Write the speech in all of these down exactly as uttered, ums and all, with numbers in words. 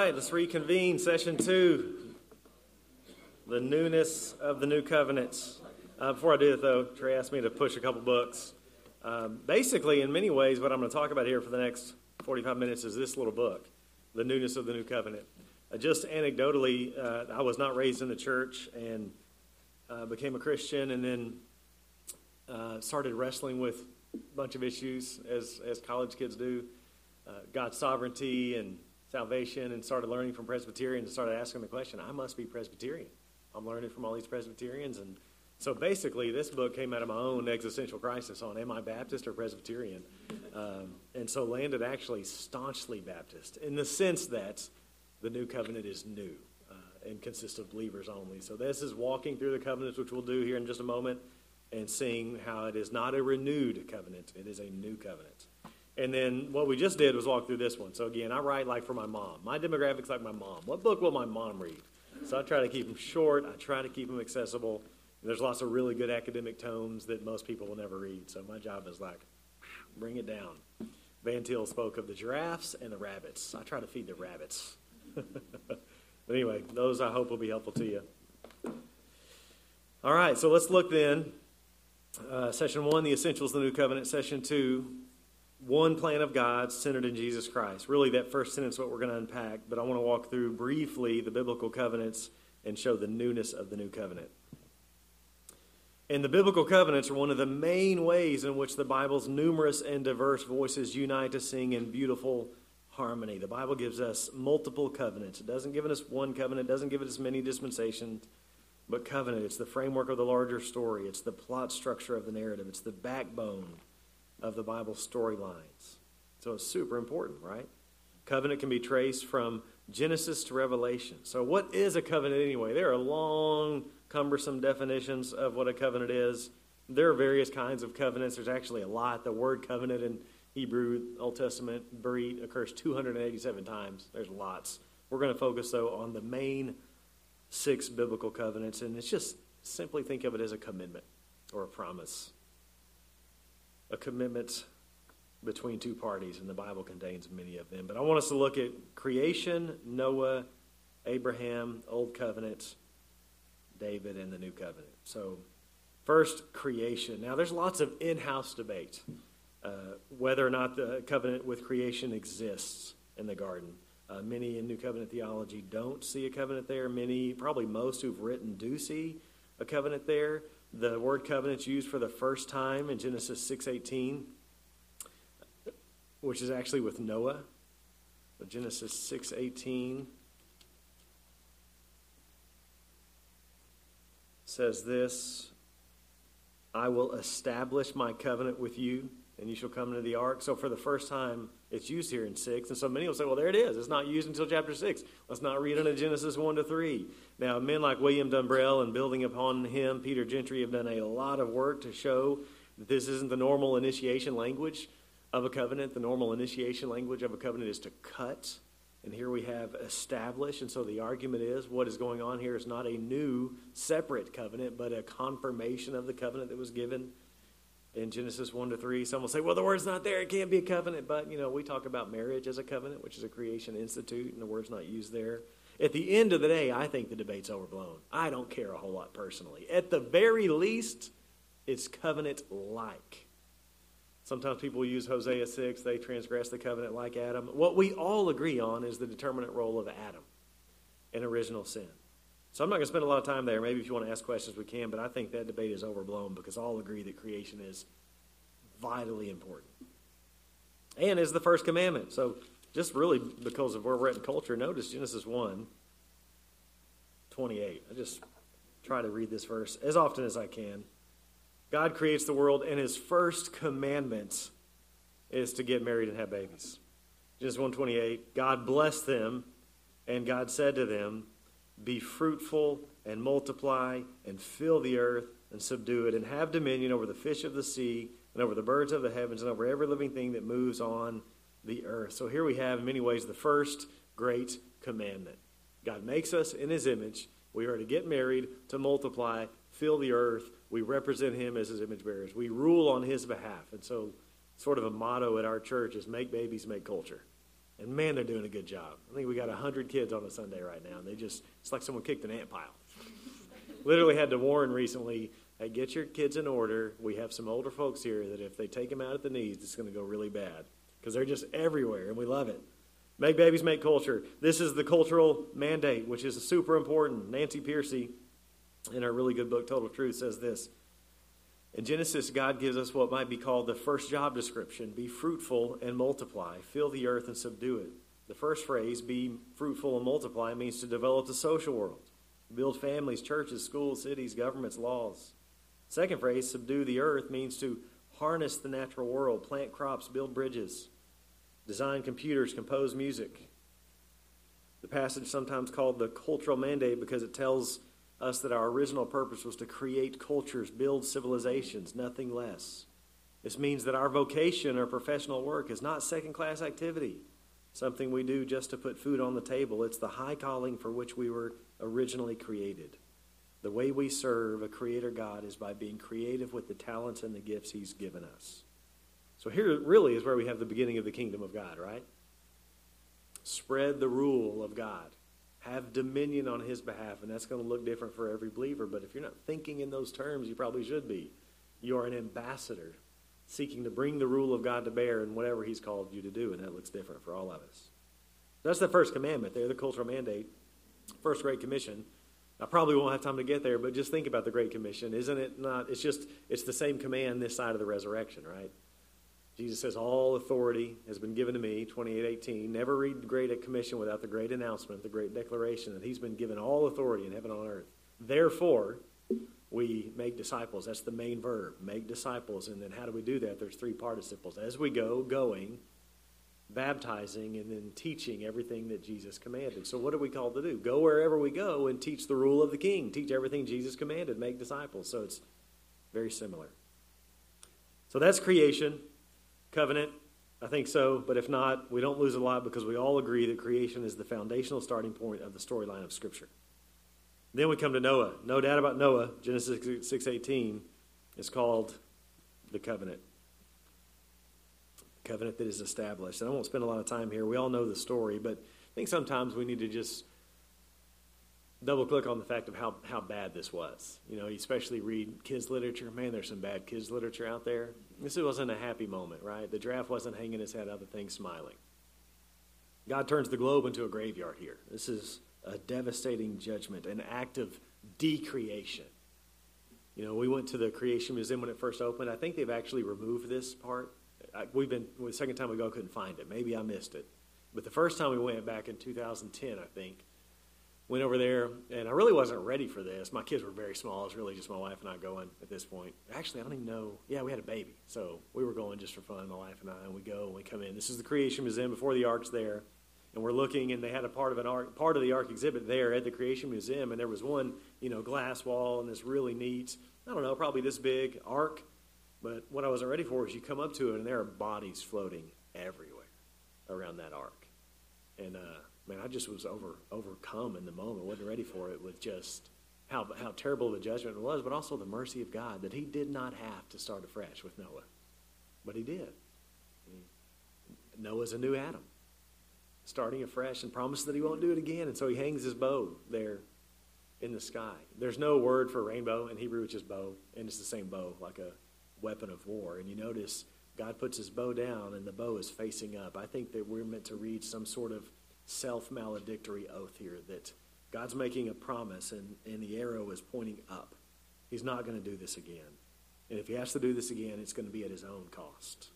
right, let's reconvene session two, the newness of the new covenants. Uh, before I do it, though, Trey asked me to push a couple books. Um, basically, in many ways, what I'm going to talk about here for the next forty-five minutes is this little book, The Newness of the New Covenant. Uh, just anecdotally, uh, I was not raised in the church and uh, became a Christian, and then uh, started wrestling with a bunch of issues, as, as college kids do, uh, God's sovereignty and salvation, and started learning from Presbyterians and started asking the question, I must be Presbyterian. I'm learning from all these Presbyterians. And so basically this book came out of my own existential crisis on am I Baptist or Presbyterian? Um, and so landed actually staunchly Baptist in the sense that the new covenant is new uh, and consists of believers only. So this is walking through the covenants, which we'll do here in just a moment, and seeing how it is not a renewed covenant. It is a new covenant. And then what we just did was walk through this one. So again, I write like for my mom. My demographic's like my mom. What book will my mom read? So I try to keep them short. I try to keep them accessible. There's lots of really good academic tomes that most people will never read. So my job is like, bring it down. Van Til spoke of the giraffes and the rabbits. I try to feed the rabbits. But anyway, those I hope will be helpful to you. All right, so let's look then. Uh, session one, the essentials of the new covenant. Session two, one plan of God centered in Jesus Christ. Really, that first sentence is what we're going to unpack, but I want to walk through briefly the biblical covenants and show the newness of the new covenant. And the biblical covenants are one of the main ways in which the Bible's numerous and diverse voices unite to sing in beautiful harmony. The Bible gives us multiple covenants. It doesn't give us one covenant, it doesn't give us many dispensations, but covenant. It's the framework of the larger story. It's the plot structure of the narrative. It's the backbone of the Bible storylines. So it's super important, right? Covenant can be traced from Genesis to Revelation. So what is a covenant anyway? There are long, cumbersome definitions of what a covenant is. There are various kinds of covenants. There's actually a lot. The word covenant in Hebrew, Old Testament, Berit, occurs two hundred eighty-seven times. There's lots. We're going to focus, though, on the main six biblical covenants, and it's just simply think of it as a commitment or a promise. A commitment between two parties, and the Bible contains many of them. But I want us to look at creation, Noah, Abraham, Old Covenant, David, and the New Covenant. So first, creation. Now, there's lots of in-house debate uh, whether or not the covenant with creation exists in the garden. Uh, many in New Covenant theology don't see a covenant there. Many, probably most who've written, do see a covenant there. The word covenant's used for the first time in Genesis six eighteen, which is actually with Noah. So Genesis six eighteen says this, I will establish my covenant with you, and you shall come into the ark. So for the first time, it's used here in six. And so many will say, well, there it is. It's not used until chapter six. Let's not read into Genesis one to three. Now, men like William Dumbrell and building upon him, Peter Gentry, have done a lot of work to show that this isn't the normal initiation language of a covenant. The normal initiation language of a covenant is to cut. And here we have establish. And so the argument is what is going on here is not a new, separate covenant, but a confirmation of the covenant that was given in Genesis one to three. Some will say, well, the word's not there. It can't be a covenant. But, you know, we talk about marriage as a covenant, which is a creation institute, and the word's not used there. At the end of the day, I think the debate's overblown. I don't care a whole lot personally. At the very least, it's covenant-like. Sometimes people use Hosea six. They transgress the covenant like Adam. What we all agree on is the determinate role of Adam in original sin. So I'm not going to spend a lot of time there. Maybe if you want to ask questions, we can. But I think that debate is overblown because all agree that creation is vitally important. And is the first commandment. So just really because of where we're at in culture, notice Genesis one twenty-eight. I just try to read this verse as often as I can. God creates the world, and his first commandment is to get married and have babies. Genesis one twenty-eight, God blessed them, and God said to them, be fruitful and multiply and fill the earth and subdue it and have dominion over the fish of the sea and over the birds of the heavens and over every living thing that moves on the earth. So here we have, in many ways, the first great commandment. God makes us in his image. We are to get married, to multiply, fill the earth. We represent him as his image bearers. We rule on his behalf. And so sort of a motto at our church is make babies, make culture. And man, they're doing a good job. I think we got one hundred kids on a Sunday right now. And they just, it's like someone kicked an ant pile. Literally had to warn recently, hey, get your kids in order. We have some older folks here that if they take them out at the knees, it's going to go really bad. Because they're just everywhere, and we love it. Make babies, make culture. This is the cultural mandate, which is super important. Nancy Pearcey, in her really good book, Total Truth, says this. In Genesis, God gives us what might be called the first job description. Be fruitful and multiply. Fill the earth and subdue it. The first phrase, be fruitful and multiply, means to develop the social world. Build families, churches, schools, cities, governments, laws. Second phrase, subdue the earth, means to harness the natural world. Plant crops, build bridges. Design computers, compose music. The passage sometimes called the cultural mandate because it tells us that our original purpose was to create cultures, build civilizations, nothing less. This means that our vocation or professional work is not second-class activity, something we do just to put food on the table. It's the high calling for which we were originally created. The way we serve a creator God is by being creative with the talents and the gifts he's given us. So here really is where we have the beginning of the kingdom of God, right? Spread the rule of God. Have dominion on his behalf, and that's going to look different for every believer. But if you're not thinking in those terms, you probably should be. You are an ambassador seeking to bring the rule of God to bear in whatever he's called you to do, and that looks different for all of us. That's the first commandment there, the cultural mandate, first Great Commission. I probably won't have time to get there, but just think about the Great Commission. Isn't it not? It's just, it's the same command this side of the resurrection, right? Jesus says, all authority has been given to me, twenty-eight eighteen. Never read the Great Commission without the great announcement, the great declaration that he's been given all authority in heaven and on earth. Therefore, we make disciples. That's the main verb, make disciples. And then how do we do that? There's three participles. As we go, going, baptizing, and then teaching everything that Jesus commanded. So what are we called to do? Go wherever we go and teach the rule of the King. Teach everything Jesus commanded. Make disciples. So it's very similar. So that's creation. Covenant, I think so, but if not, we don't lose a lot because we all agree that creation is the foundational starting point of the storyline of Scripture. Then we come to Noah. No doubt about Noah. Genesis six eighteen is called the covenant. Covenant that is established. And I won't spend a lot of time here. We all know the story, but I think sometimes we need to just double-click on the fact of how, how bad this was. You know, you especially read kids' literature. Man, there's some bad kids' literature out there. This wasn't a happy moment, right? The giraffe wasn't hanging his head, other things smiling. God turns the globe into a graveyard here. This is a devastating judgment, an act of decreation. You know, we went to the Creation Museum when it first opened. I think they've actually removed this part. I, we've been, the second time we go, couldn't find it. Maybe I missed it. But the first time we went back in two thousand ten, I think, went over there, and I really wasn't ready for this. My kids were very small. It was really just my wife and I going at this point. Actually, I don't even know. Yeah, we had a baby. So we were going just for fun, my wife and I, and we go and we come in. This is the Creation Museum before the Ark's there. And we're looking, and they had a part of an ark, part of the Ark exhibit there at the Creation Museum, and there was one, you know, glass wall and this really neat, I don't know, probably this big ark. But what I wasn't ready for is you come up to it, and there are bodies floating everywhere around that ark. And, uh, Man, I just was over overcome in the moment. Wasn't ready for it with just how how terrible the judgment was, but also the mercy of God that he did not have to start afresh with Noah. But he did. Noah's a new Adam, starting afresh, and promises that he won't do it again. And so he hangs his bow there in the sky. There's no word for rainbow in Hebrew, which is bow, and it's the same bow, like a weapon of war. And you notice God puts his bow down, and the bow is facing up. I think that we're meant to read some sort of self-maledictory oath here that God's making a promise, and, and the arrow is pointing up. He's not going to do this again. And if he has to do this again, it's going to be at his own cost.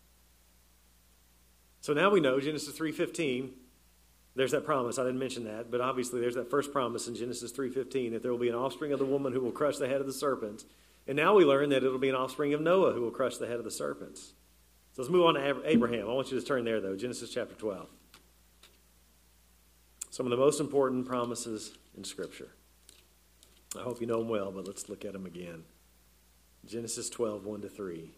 So now we know, Genesis three fifteen, there's that promise. I didn't mention that, but obviously there's that first promise in Genesis three fifteen that there will be an offspring of the woman who will crush the head of the serpent. And now we learn that it will be an offspring of Noah who will crush the head of the serpents. So let's move on to Abraham. I want you to turn there, though, Genesis chapter twelve. Some of the most important promises in Scripture. I hope you know them well, but let's look at them again. Genesis twelve, one to three.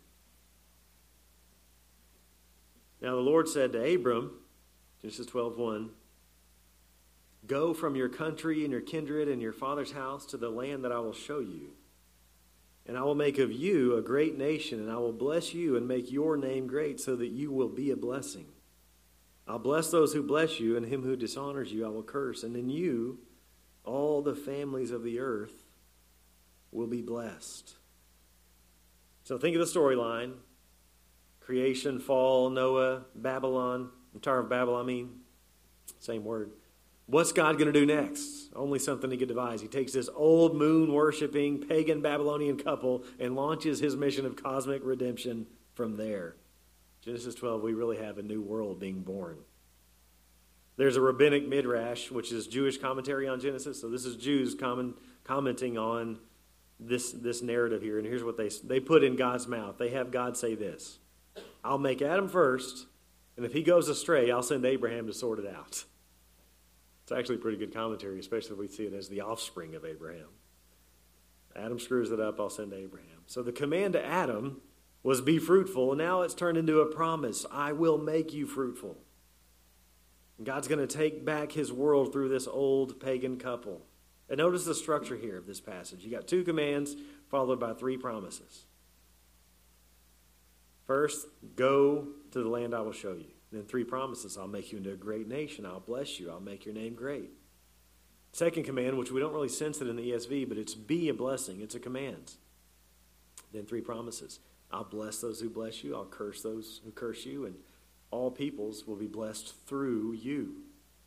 Now the Lord said to Abram, Genesis twelve, one, go from your country and your kindred and your father's house to the land that I will show you. And I will make of you a great nation, and I will bless you and make your name great so that you will be a blessing. I I'll bless those who bless you, and him who dishonors you I will curse. And in you, all the families of the earth will be blessed. So think of the storyline. Creation, fall, Noah, Babylon. The Tower of Babel, I mean. Same word. What's God going to do next? Only something he could devise. He takes this old moon-worshipping, pagan Babylonian couple and launches his mission of cosmic redemption from there. Genesis twelve, we really have a new world being born. There's a rabbinic midrash, which is Jewish commentary on Genesis. So this is Jews comment, commenting on this, this narrative here. And here's what they, they put in God's mouth. They have God say this: I'll make Adam first, and if he goes astray, I'll send Abraham to sort it out. It's actually a pretty good commentary, especially if we see it as the offspring of Abraham. Adam screws it up, I'll send Abraham. So the command to Adam was be fruitful, and now it's turned into a promise. I will make you fruitful. And God's going to take back his world through this old pagan couple. And notice the structure here of this passage. You got two commands followed by three promises. First, go to the land I will show you. Then three promises. I'll make you into a great nation. I'll bless you. I'll make your name great. Second command, which we don't really sense it in the E S V, but it's be a blessing. It's a command. Then three promises. I'll bless those who bless you. I'll curse those who curse you. And all peoples will be blessed through you.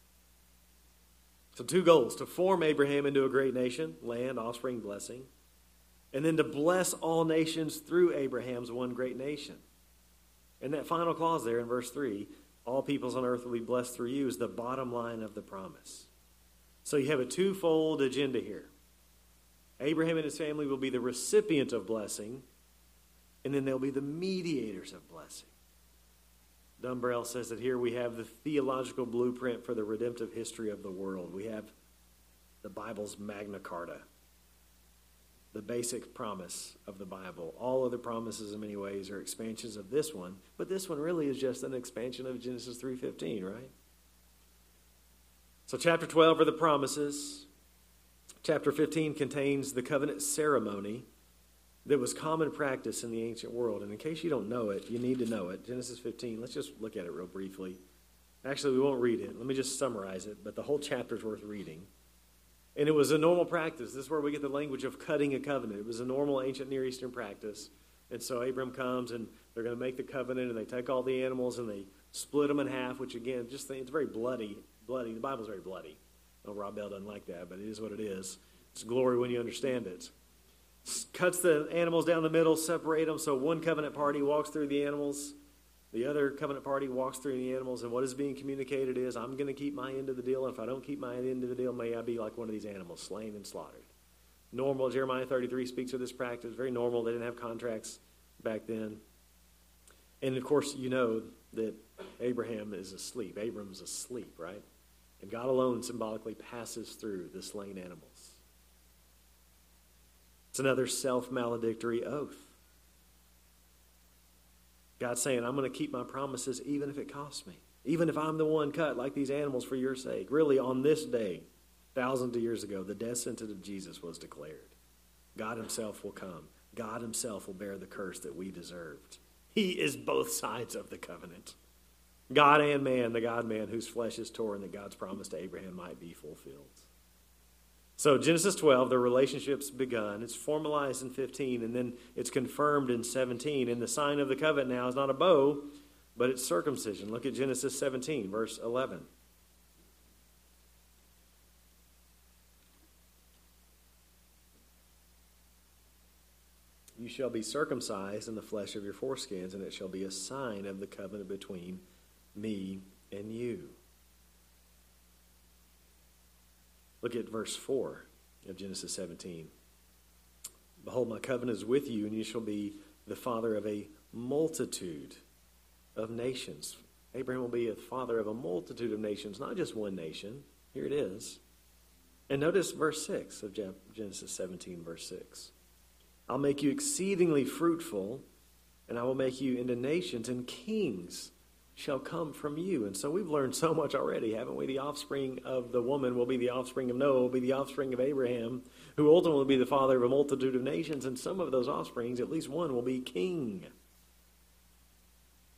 So two goals: to form Abraham into a great nation, land, offspring, blessing. And then to bless all nations through Abraham's one great nation. And that final clause there in verse three, all peoples on earth will be blessed through you, is the bottom line of the promise. So you have a twofold agenda here. Abraham and his family will be the recipient of blessing, and then they'll be the mediators of blessing. Dumbrell says that here we have the theological blueprint for the redemptive history of the world. We have the Bible's Magna Carta, the basic promise of the Bible. All other promises in many ways are expansions of this one, but this one really is just an expansion of Genesis three fifteen, right? So chapter twelve are the promises. Chapter fifteen contains the covenant ceremony that was common practice in the ancient world. And in case you don't know it, you need to know it. Genesis fifteen, let's just look at it real briefly. Actually, we won't read it. Let me just summarize it, but the whole chapter is worth reading. And it was a normal practice. This is where we get the language of cutting a covenant. It was a normal ancient Near Eastern practice. And so Abram comes, and they're going to make the covenant, and they take all the animals, and they split them in half, which, again, just think, it's very bloody. Bloody. The Bible's very bloody. Oh, Rob Bell doesn't like that, but it is what it is. It's glory when you understand it. Cuts the animals down the middle, separate them, so one covenant party walks through the animals. The other covenant party walks through the animals, and what is being communicated is, I'm going to keep my end of the deal, and if I don't keep my end of the deal, may I be like one of these animals, slain and slaughtered. Normal, Jeremiah thirty-three speaks of this practice, very normal. They didn't have contracts back then. And, of course, you know that Abraham is asleep. Abram's asleep, right? And God alone symbolically passes through the slain animals. It's another self-maledictory oath. God's saying, I'm going to keep my promises even if it costs me. Even if I'm the one cut like these animals for your sake. Really, on this day, thousands of years ago, the death sentence of Jesus was declared. God himself will come. God himself will bear the curse that we deserved. He is both sides of the covenant. God and man, the God-man whose flesh is torn, that God's promise to Abraham might be fulfilled. So Genesis twelve, the relationship's begun. It's formalized in fifteen, and then it's confirmed in seventeen. And the sign of the covenant now is not a bow, but it's circumcision. Look at Genesis seventeen, verse eleven. You shall be circumcised in the flesh of your foreskins, and it shall be a sign of the covenant between me and you. Look at verse four of Genesis seventeen. Behold, my covenant is with you, and you shall be the father of a multitude of nations. Abraham will be a father of a multitude of nations, not just one nation. Here it is. And notice verse six of Genesis seventeen, verse six. I'll make you exceedingly fruitful, and I will make you into nations, and kings shall come from you. And so we've learned so much already, haven't we? The offspring of the woman will be the offspring of Noah, will be the offspring of Abraham, who ultimately will be the father of a multitude of nations. And some of those offsprings, at least one, will be king.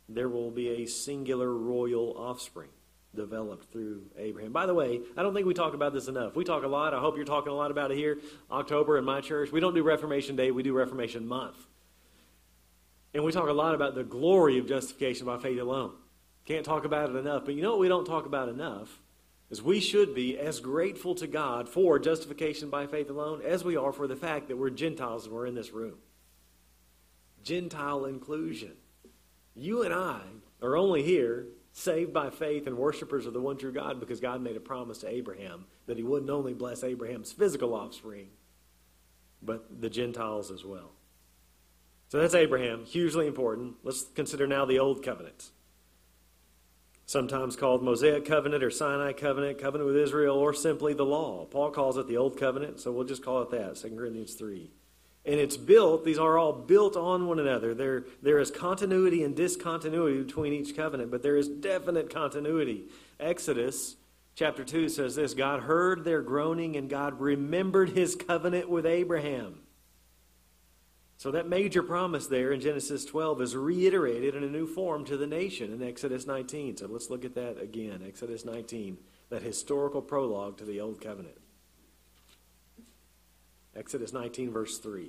there will be a singular royal offspring developed through Abraham. By the way, I don't think we talk about this enough. We talk a lot. I hope you're talking a lot about it here. October in my church, we don't do Reformation Day. We do Reformation Month. And we talk a lot about the glory of justification by faith alone. Can't talk about it enough. But you know what we don't talk about enough? Is we should be as grateful to God for justification by faith alone as we are for the fact that we're Gentiles and we're in this room. Gentile inclusion. You and I are only here saved by faith and worshipers of the one true God because God made a promise to Abraham that he wouldn't only bless Abraham's physical offspring, but the Gentiles as well. So that's Abraham, hugely important. Let's consider now the Old Covenant. Sometimes called Mosaic Covenant or Sinai Covenant, Covenant with Israel, or simply the law. Paul calls it the Old Covenant, so we'll just call it that, Second Corinthians three. And it's built, these are all built on one another. There, there is continuity and discontinuity between each covenant, but there is definite continuity. Exodus chapter two says this, God heard their groaning and God remembered his covenant with Abraham. So that major promise there in Genesis twelve is reiterated in a new form to the nation in Exodus nineteen. So let's look at that again, Exodus nineteen, that historical prologue to the Old Covenant. Exodus nineteen, verse three.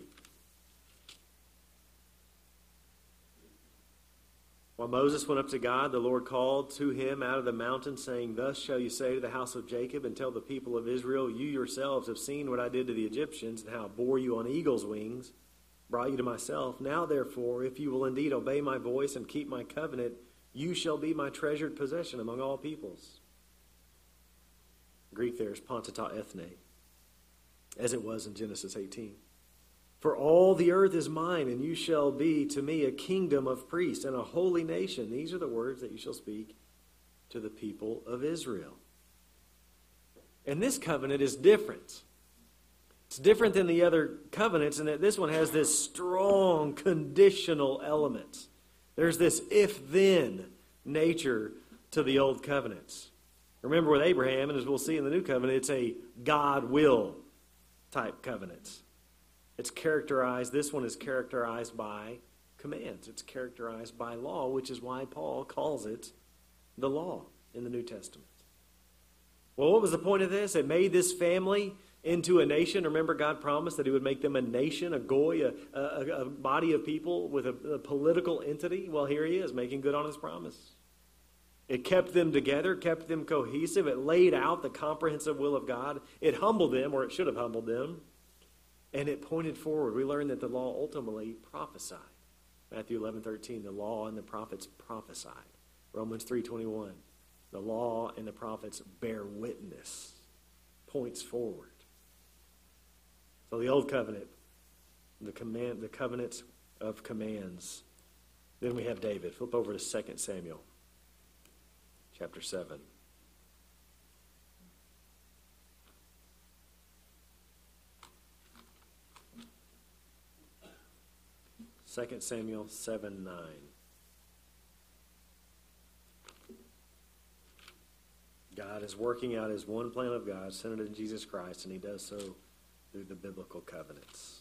While Moses went up to God, the Lord called to him out of the mountain, saying, Thus shall you say to the house of Jacob and tell the people of Israel, You yourselves have seen what I did to the Egyptians, and how I bore you on eagle's wings, brought you to myself. Now, therefore, if you will indeed obey my voice and keep my covenant, you shall be my treasured possession among all peoples. Greek there is pantata ethne, as it was in Genesis eighteen. For all the earth is mine, and you shall be to me a kingdom of priests and a holy nation. These are the words that you shall speak to the people of Israel. And this covenant is different. It's different than the other covenants in that this one has this strong conditional element. There's this if-then nature to the old covenants. Remember with Abraham, and as we'll see in the new covenant, it's a God will type covenant. It's characterized, this one is characterized by commands. It's characterized by law, which is why Paul calls it the law in the New Testament. Well, what was the point of this? It made this family into a nation. Remember, God promised that he would make them a nation, a goy, a, a, a body of people with a, a political entity. Well, here he is, making good on his promise. It kept them together, kept them cohesive. It laid out the comprehensive will of God. It humbled them, or it should have humbled them. And it pointed forward. We learned that the law ultimately prophesied. Matthew eleven thirteen, the law and the prophets prophesied. Romans three twenty-one, the law and the prophets bear witness. Points forward. So the old covenant, the command, the covenant of commands. Then we have David. Flip over to Second Samuel, chapter seven. Second Samuel seven nine. God is working out his one plan of God, centered in Jesus Christ, and he does so through the biblical covenants.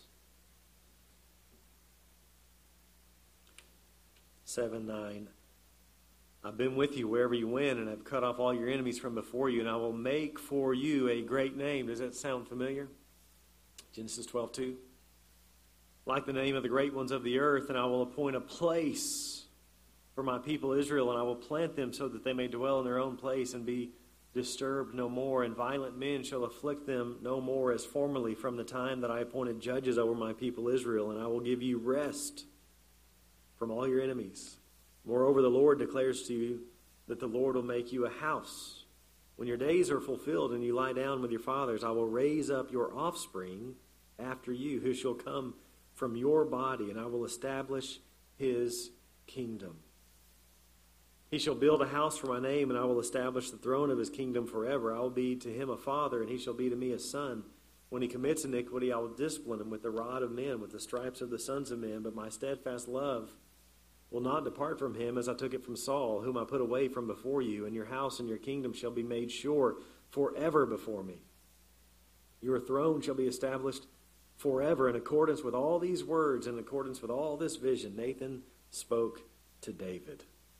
seven nine. I've been with you wherever you went, and I've cut off all your enemies from before you, and I will make for you a great name. Does that sound familiar? Genesis twelve two. Like the name of the great ones of the earth, and I will appoint a place for my people Israel, and I will plant them so that they may dwell in their own place and be disturbed no more, and violent men shall afflict them no more as formerly from the time that I appointed judges over my people Israel, and I will give you rest from all your enemies. Moreover, the Lord declares to you that the Lord will make you a house. When your days are fulfilled and you lie down with your fathers, I will raise up your offspring after you, who shall come from your body, and I will establish his kingdom. He shall build a house for my name, and I will establish the throne of his kingdom forever. I will be to him a father, and he shall be to me a son. When he commits iniquity, I will discipline him with the rod of men, with the stripes of the sons of men. But my steadfast love will not depart from him, as I took it from Saul, whom I put away from before you. And your house and your kingdom shall be made sure forever before me. Your throne shall be established forever. In accordance with all these words, in accordance with all this vision, Nathan spoke to David.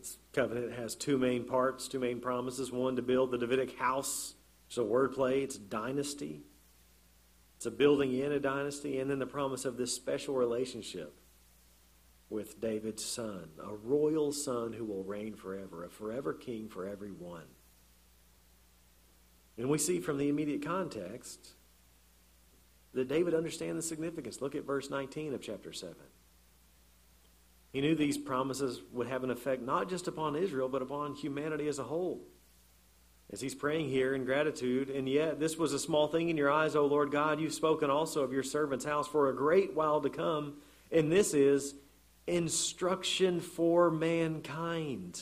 This covenant has two main parts, two main promises. One, to build the Davidic house. It's a wordplay. It's dynasty. It's a building in a dynasty. And then the promise of this special relationship with David's son, a royal son who will reign forever, a forever king for everyone. And we see from the immediate context that David understands the significance. Look at verse nineteen of chapter seven. He knew these promises would have an effect not just upon Israel, but upon humanity as a whole. As he's praying here in gratitude, and yet this was a small thing in your eyes, O Lord God. You've spoken also of your servant's house for a great while to come, and this is instruction for mankind.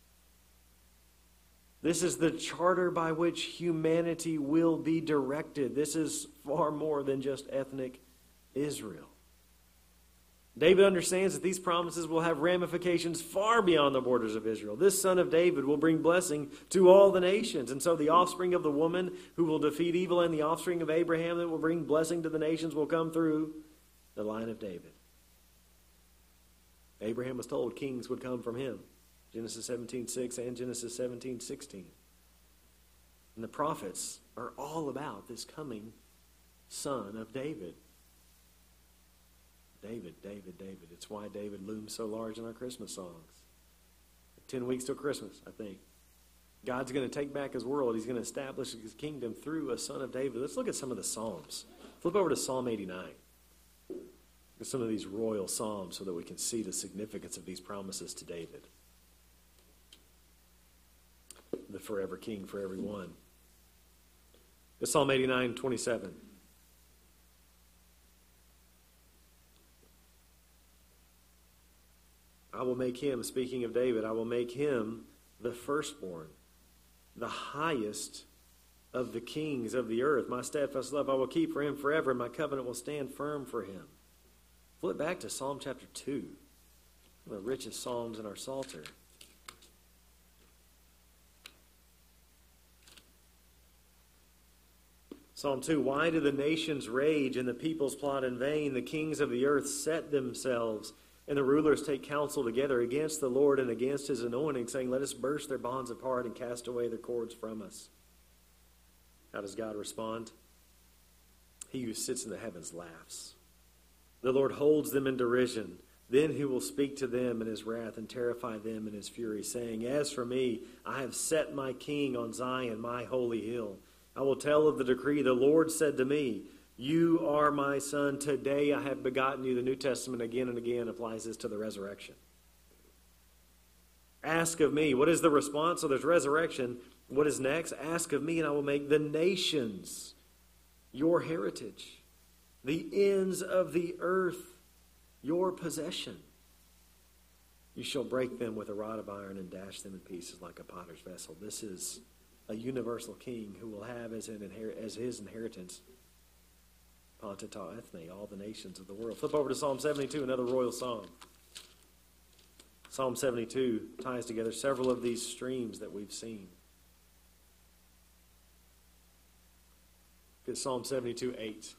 This is the charter by which humanity will be directed. This is far more than just ethnic Israel. David understands that these promises will have ramifications far beyond the borders of Israel. This son of David will bring blessing to all the nations. And so the offspring of the woman who will defeat evil and the offspring of Abraham that will bring blessing to the nations will come through the line of David. Abraham was told kings would come from him. Genesis seventeen six and Genesis seventeen sixteen. And the prophets are all about this coming son of David. David, David, David. It's why David looms so large in our Christmas songs. Ten weeks till Christmas, I think. God's going to take back his world. He's going to establish his kingdom through a son of David. Let's look at some of the Psalms. Flip over to Psalm eighty-nine. Look at some of these royal Psalms so that we can see the significance of these promises to David. The forever king for everyone. It's Psalm eighty-nine twenty-seven. I will make him, speaking of David, I will make him the firstborn, the highest of the kings of the earth. My steadfast love I will keep for him forever, and my covenant will stand firm for him. Flip back to Psalm chapter two, one of the richest psalms in our Psalter. Psalm two, why do the nations rage and the peoples plot in vain? The kings of the earth set themselves, and the rulers take counsel together against the Lord and against his anointing, saying, let us burst their bonds apart and cast away their cords from us. How does God respond? He who sits in the heavens laughs. The Lord holds them in derision. Then he will speak to them in his wrath and terrify them in his fury, saying, as for me, I have set my king on Zion, my holy hill. I will tell of the decree. The Lord said to me, you are my son. Today I have begotten you. The New Testament again and again applies this to the resurrection. Ask of me. What is the response? So there's resurrection. What is next? Ask of me, and I will make the nations your heritage, the ends of the earth your possession. You shall break them with a rod of iron and dash them in pieces like a potter's vessel. This is a universal king who will have as, an inher- as his inheritance Panta ta ethne, all the nations of the world. Flip over to Psalm seventy-two, another royal song. Psalm seventy-two ties together several of these streams that we've seen. Look at Psalm seventy-two eight.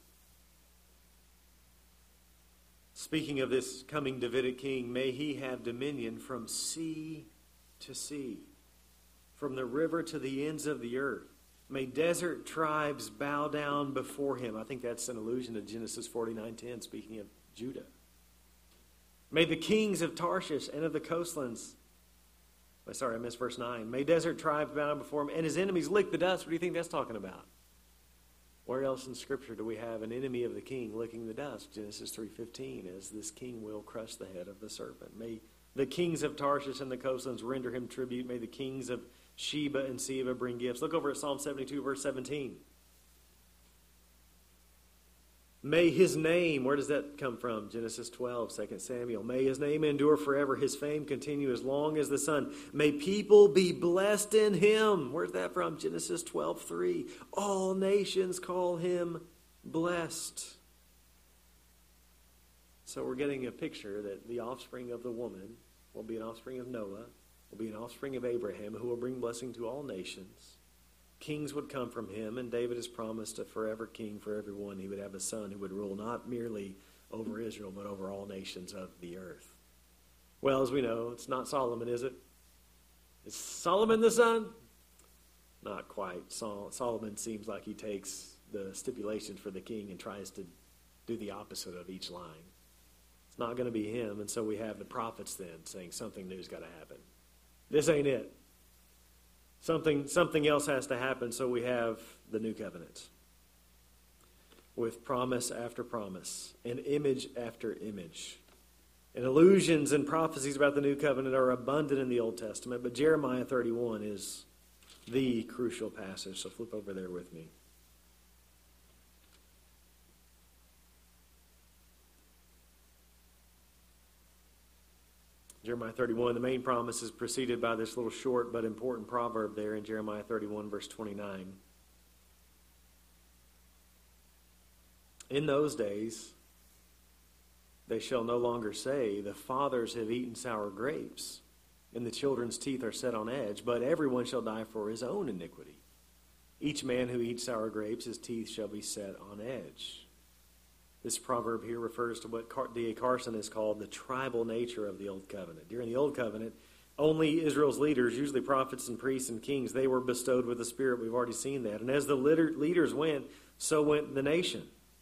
Speaking of this coming Davidic king, may he have dominion from sea to sea, from the river to the ends of the earth. May desert tribes bow down before him. I think that's an allusion to Genesis forty-nine ten, speaking of Judah. May the kings of Tarshish and of the coastlands, oh, sorry, I missed verse nine. May desert tribes bow down before him, and his enemies lick the dust. What do you think that's talking about? Where else in Scripture do we have an enemy of the king licking the dust? Genesis three fifteen, as this king will crush the head of the serpent. May the kings of Tarshish and the coastlands render him tribute. May the kings of Sheba and Seba bring gifts. Look over at Psalm seventy-two, verse seventeen. May his name, where does that come from? Genesis twelve, Second Samuel. May his name endure forever, his fame continue as long as the sun. May people be blessed in him. Where's that from? Genesis twelve three. All nations call him blessed. So we're getting a picture that the offspring of the woman will be an offspring of Noah, will be an offspring of Abraham, who will bring blessing to all nations. Kings would come from him, and David has promised a forever king for everyone. He would have a son who would rule not merely over Israel, but over all nations of the earth. Well, as we know, it's not Solomon, is it? Is Solomon the son? Not quite. Sol- Solomon seems like he takes the stipulations for the king and tries to do the opposite of each line. It's not going to be him, and so we have the prophets then saying something new's got to happen. This ain't it. Something, something else has to happen, so we have the new covenant with promise after promise and image after image. And allusions and prophecies about the new covenant are abundant in the Old Testament, but Jeremiah thirty-one is the crucial passage, so flip over there with me. Jeremiah thirty-one, the main promise is preceded by this little short but important proverb there in Jeremiah thirty-one, verse twenty-nine. In those days, they shall no longer say, the fathers have eaten sour grapes, and the children's teeth are set on edge, but everyone shall die for his own iniquity. Each man who eats sour grapes, his teeth shall be set on edge. This proverb here refers to what D A Carson has called the tribal nature of the Old Covenant. During the Old Covenant, only Israel's leaders, usually prophets and priests and kings, they were bestowed with the Spirit. We've already seen that. And as the leaders went, so went the nation.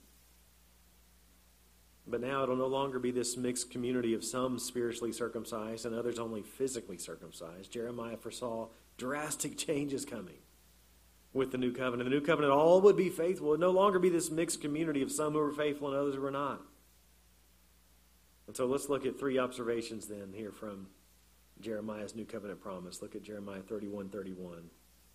But now it'll no longer be this mixed community of some spiritually circumcised and others only physically circumcised. Jeremiah foresaw drastic changes coming with the new covenant. The new covenant, all would be faithful. It would no longer be this mixed community of some who were faithful and others who were not. And so let's look at three observations then here from Jeremiah's new covenant promise. Look at Jeremiah thirty-one thirty-one.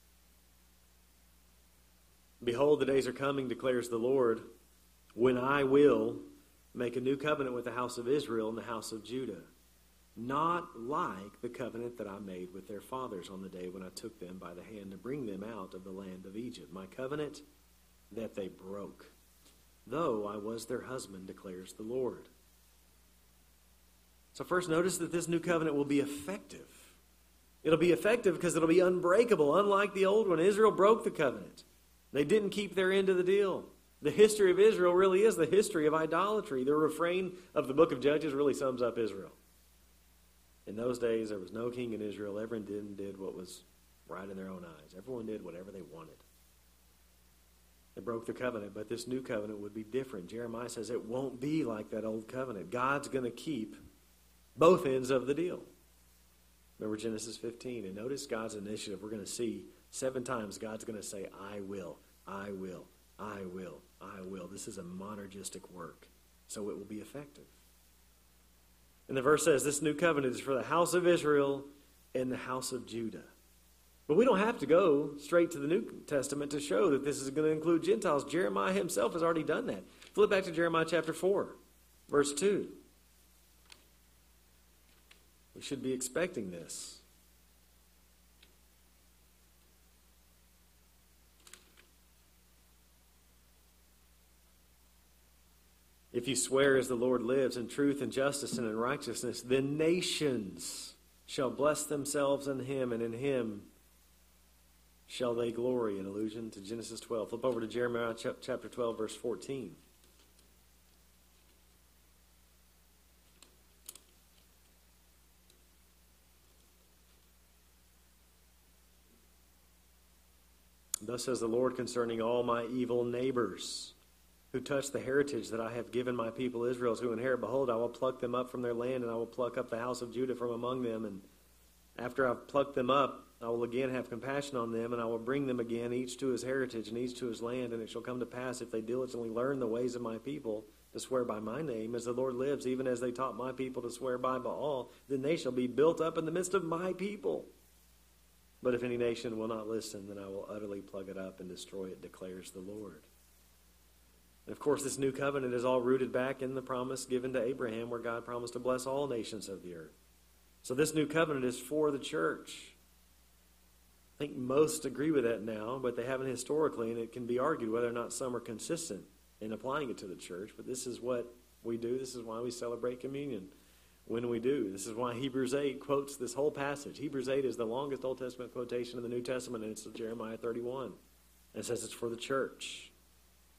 Behold, the days are coming, declares the Lord, when I will make a new covenant with the house of Israel and the house of Judah, not like the covenant that I made with their fathers on the day when I took them by the hand to bring them out of the land of Egypt. My covenant that they broke, though I was their husband, declares the Lord. So first, notice that this new covenant will be effective. It'll be effective because it'll be unbreakable, unlike the old one. Israel broke the covenant. They didn't keep their end of the deal. The history of Israel really is the history of idolatry. The refrain of the book of Judges really sums up Israel. In those days, there was no king in Israel. Everyone did and did what was right in their own eyes. Everyone did whatever they wanted. They broke the covenant, but this new covenant would be different. Jeremiah says it won't be like that old covenant. God's going to keep both ends of the deal. Remember Genesis fifteen, and notice God's initiative. We're going to see seven times God's going to say, I will, I will, I will, I will. This is a monergistic work, so it will be effective. And the verse says, this new covenant is for the house of Israel and the house of Judah. But we don't have to go straight to the New Testament to show that this is going to include Gentiles. Jeremiah himself has already done that. Flip back to Jeremiah chapter four, verse two. We should be expecting this. If you swear as the Lord lives in truth and justice and in righteousness, the nations shall bless themselves in him, and in him shall they glory. An allusion to Genesis twelve. Flip over to Jeremiah chapter twelve, verse fourteen. Thus says the Lord concerning all my evil neighbors who touch the heritage that I have given my people Israel to inherit. Behold, I will pluck them up from their land, and I will pluck up the house of Judah from among them. And after I've plucked them up, I will again have compassion on them, and I will bring them again, each to his heritage and each to his land. And it shall come to pass, if they diligently learn the ways of my people, to swear by my name, as the Lord lives, even as they taught my people to swear by Baal, then they shall be built up in the midst of my people. But if any nation will not listen, then I will utterly plug it up and destroy it, declares the Lord. And of course, this new covenant is all rooted back in the promise given to Abraham, where God promised to bless all nations of the earth. So this new covenant is for the church. I think most agree with that now, but they haven't historically, and it can be argued whether or not some are consistent in applying it to the church. But this is what we do. This is why we celebrate communion when we do. This is why Hebrews eight quotes this whole passage. Hebrews eight is the longest Old Testament quotation in the New Testament, and it's Jeremiah thirty-one. And it says it's for the church.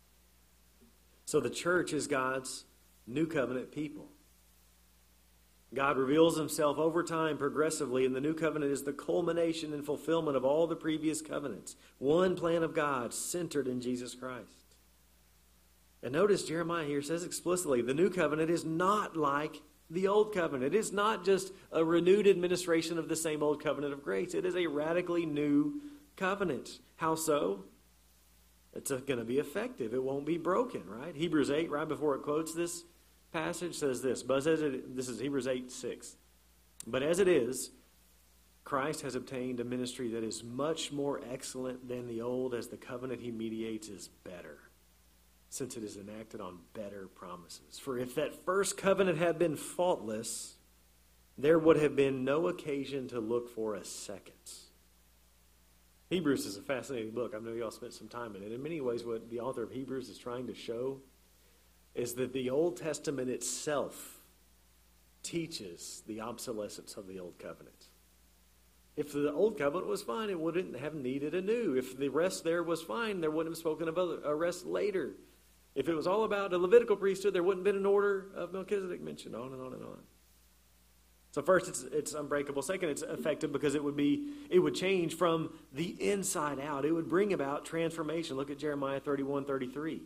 So the church is God's new covenant people. God reveals himself over time progressively, and the new covenant is the culmination and fulfillment of all the previous covenants. One plan of God centered in Jesus Christ. And notice Jeremiah here says explicitly, the new covenant is not like the old covenant. It is not just a renewed administration of the same old covenant of grace. It is a radically new covenant. How so? It's going to be effective. It won't be broken, right? Hebrews eight, right before it quotes this passage, says this. But as it, this is Hebrews eight, six. But as it is, Christ has obtained a ministry that is much more excellent than the old, as the covenant he mediates is better, since it is enacted on better promises. For if that first covenant had been faultless, there would have been no occasion to look for a second. Hebrews is a fascinating book. I know y'all spent some time in it. In many ways, what the author of Hebrews is trying to show is that the Old Testament itself teaches the obsolescence of the Old Covenant. If the Old Covenant was fine, it wouldn't have needed a new. If the rest there was fine, there wouldn't have spoken of a rest later. If it was all about a Levitical priesthood, there wouldn't have been an order of Melchizedek mentioned, on and on and on. So first, it's it's unbreakable. Second, it's effective because it would be it would change from the inside out. It would bring about transformation. Look at Jeremiah thirty-one, thirty-three.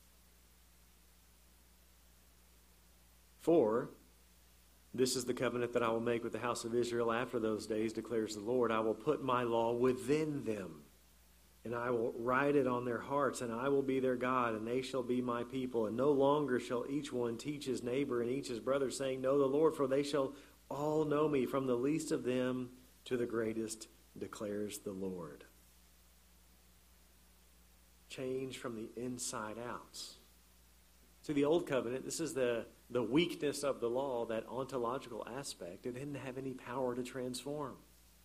For this is the covenant that I will make with the house of Israel after those days, declares the Lord. I will put my law within them, and I will write it on their hearts, and I will be their God, and they shall be my people. And no longer shall each one teach his neighbor and each his brother, saying, Know the Lord, for they shall all know me, from the least of them to the greatest, declares the Lord. Change from the inside out. To the old covenant, this is the, the weakness of the law, that ontological aspect. It didn't have any power to transform.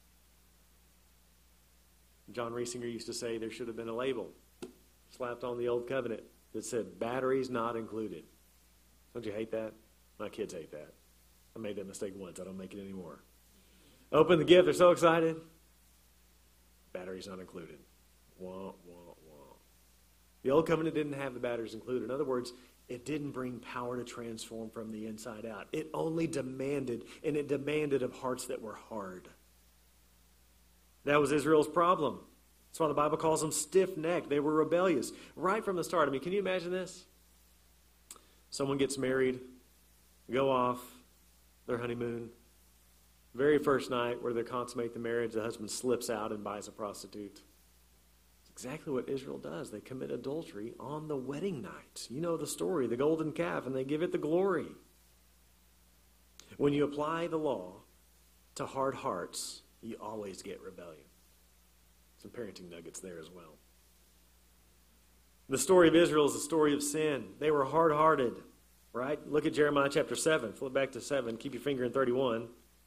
John Riesinger used to say there should have been a label slapped on the old covenant that said, batteries not included. Don't you hate that? My kids hate that. I made that mistake once. I don't make it anymore. Open the gift. They're so excited. Batteries not included. Wah, wah, wah. The old covenant didn't have the batteries included. In other words, it didn't bring power to transform from the inside out. It only demanded, and it demanded of hearts that were hard. That was Israel's problem. That's why the Bible calls them stiff-necked. They were rebellious right from the start. I mean, can you imagine this? Someone gets married, go off, their honeymoon. Very first night where they consummate the marriage, the husband slips out and buys a prostitute. It's exactly what Israel does. They commit adultery on the wedding night. You know the story, the golden calf, and they give it the glory. When you apply the law to hard hearts, you always get rebellion. Some parenting nuggets there as well. The story of Israel is the story of sin. They were hard-hearted. Right? Look at Jeremiah chapter seven. Flip back to seven. Keep your finger in thirty-one.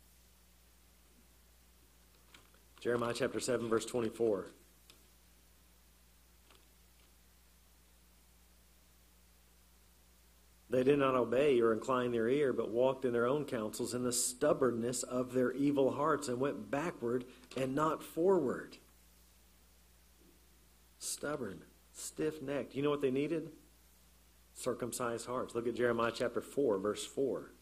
Jeremiah chapter seven, verse twenty-four. They did not obey or incline their ear, but walked in their own counsels in the stubbornness of their evil hearts, and went backward and not forward. Stubborn, stiff-necked. You know what they needed? Circumcised hearts. Look at Jeremiah chapter four, verse four.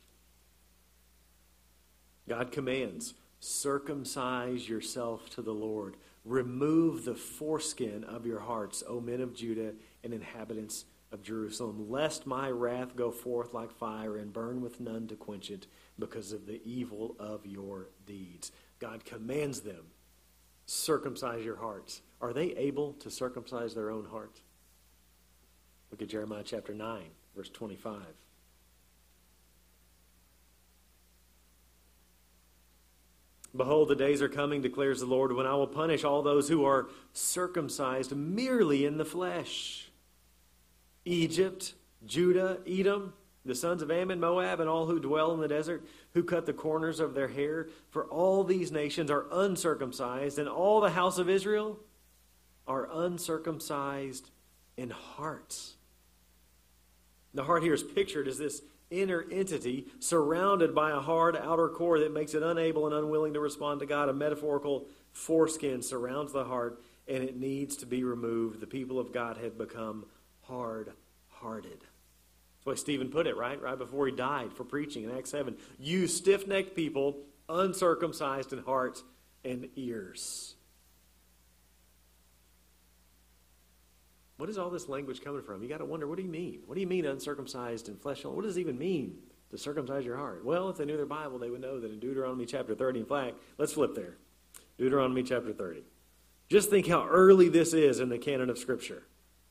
God commands, circumcise yourself to the Lord. Remove the foreskin of your hearts, O men of Judah and inhabitants of Jerusalem, lest my wrath go forth like fire and burn with none to quench it because of the evil of your deeds. God commands them, circumcise your hearts. Are they able to circumcise their own hearts? Look at Jeremiah chapter nine, verse twenty-five. Behold, the days are coming, declares the Lord, when I will punish all those who are circumcised merely in the flesh. Egypt, Judah, Edom, the sons of Ammon, Moab, and all who dwell in the desert, who cut the corners of their hair. For all these nations are uncircumcised, and all the house of Israel are uncircumcised in hearts. The heart here is pictured as this inner entity surrounded by a hard outer core that makes it unable and unwilling to respond to God. A metaphorical foreskin surrounds the heart, and it needs to be removed. The people of God have become hard-hearted. That's why Stephen put it, right? Right before he died for preaching in Acts seven. You stiff-necked people, uncircumcised in heart and ears. What is all this language coming from? You got to wonder, what do you mean? What do you mean uncircumcised in flesh only? What does it even mean to circumcise your heart? Well, if they knew their Bible, they would know that in Deuteronomy chapter thirty, in fact, let's flip there. Deuteronomy chapter thirty. Just think how early this is in the canon of Scripture.